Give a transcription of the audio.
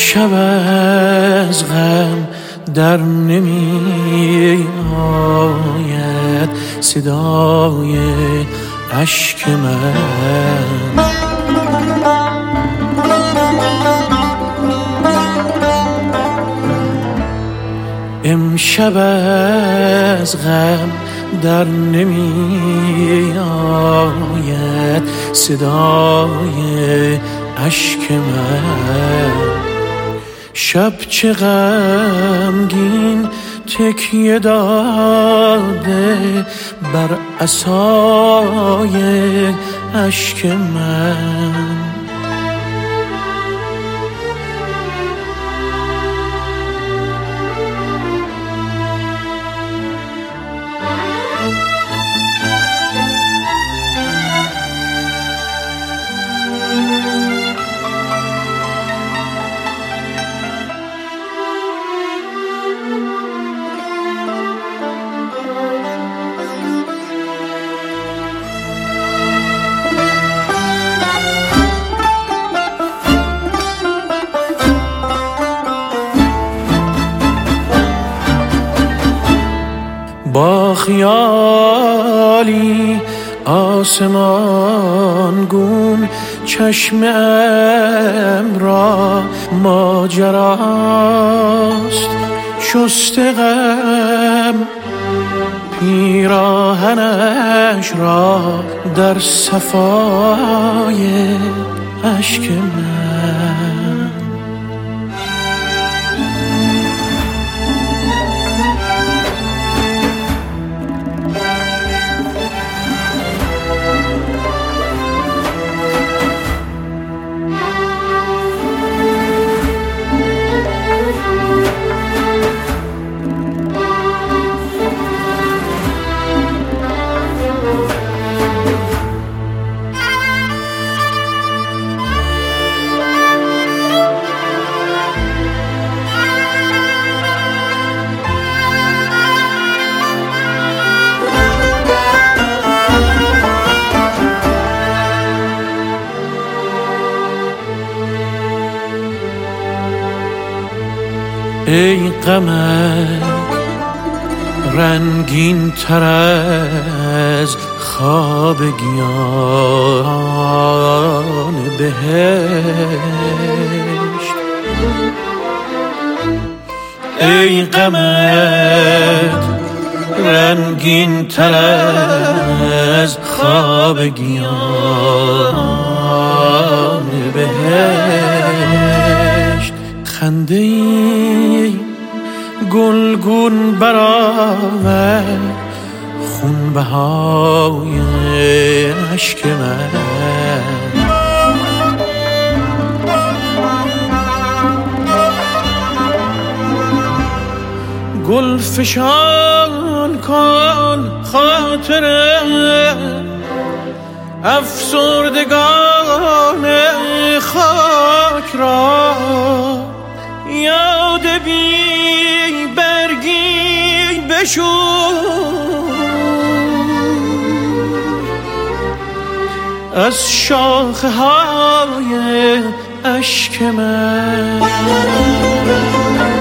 امشب از غم در نمی آید صدای اشک من. امشب از غم در نمی آید صدای اشک من. شب چه غمگین تکیه داده بر عصای اشک من. با خیالی آسمان گون چشمم را ماجراست. شسته غم پیراهنش را در صفای اشک من. ای غمت رنگین تر از خواب گیان بهشت. ای غمت رنگین تر از خواب گیان بهشت. خنده ای گلگون برآورد خونبهای اشک من. گل فشان کن خاطر افسردگان خاک را. یاد بی برگی بشور از شاخه های اشک من.